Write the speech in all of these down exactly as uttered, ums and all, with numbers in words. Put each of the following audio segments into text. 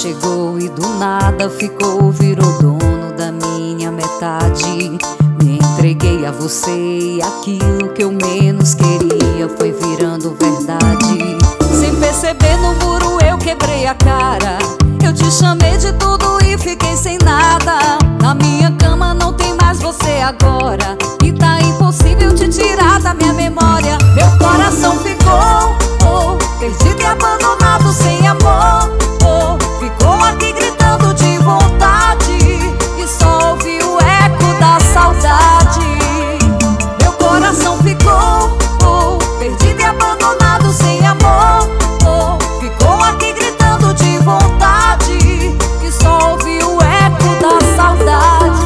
chegou e do nada ficou, virou dono da minha metade. Me entreguei a você e aquilo que eu menos queria foi virando verdade. Sem perceber no muro eu quebrei a cara. Eu te chamei de tudo e fiquei sem nada. Na minha cama não tem mais você agora, e tá impossível te tirar da minha memória. Meu coração ficou oh, perdido e abandonado, sem amor oh, ficou aqui gritando de vontade e só ouvi o eco da saudade. Meu coração ficou oh, perdido e abandonado, sem amor oh, ficou aqui gritando de vontade e só ouvi o eco da saudade.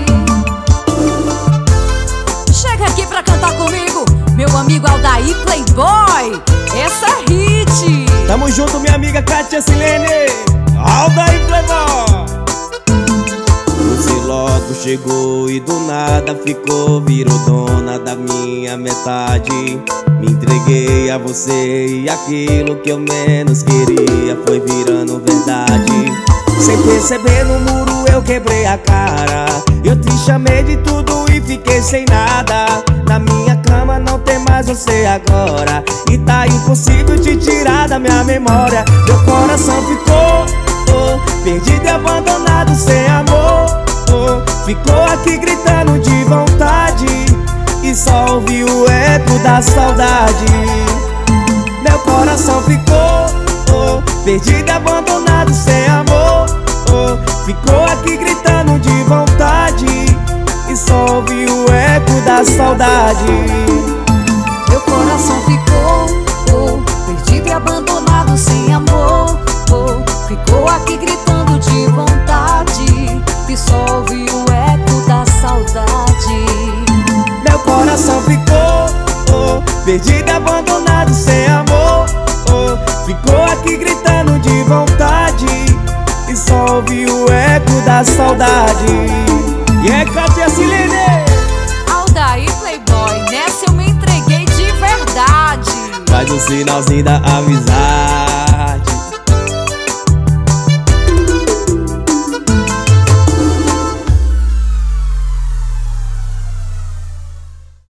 Chega aqui pra cantar comigo, meu amigo Aldair Playboy, essa é hit. Tamo junto, minha amiga Kátia Silene, Aldair Playboy. Você logo chegou e do nada ficou, virou dona da minha metade. Me entreguei a você e aquilo que eu menos queria foi virando verdade. Sem perceber no muro eu quebrei a cara. Eu te chamei de tudo e fiquei sem nada. Na minha cama não tem mais você agora, e tá impossível te tirar da minha memória. Meu coração ficou oh, perdido e abandonado, sem amor oh, ficou aqui gritando de vontade e só ouvi o eco da saudade. Meu coração ficou oh, perdido e abandonado, sem amor oh, ficou aqui gritando de vontade e só ouvi o eco da saudade. Meu coração ficou oh, perdido e abandonado, sem amor oh, ficou aqui gritando de vontade e só ouvi o eco da saudade. Meu coração ficou oh, perdido e abandonado, sem amor oh, ficou aqui gritando de vontade e só ouvi o eco da saudade. E é Kátia Silene, Aldair Playboy, nessa eu me entreguei de verdade. faz o sinalzinho da amizade.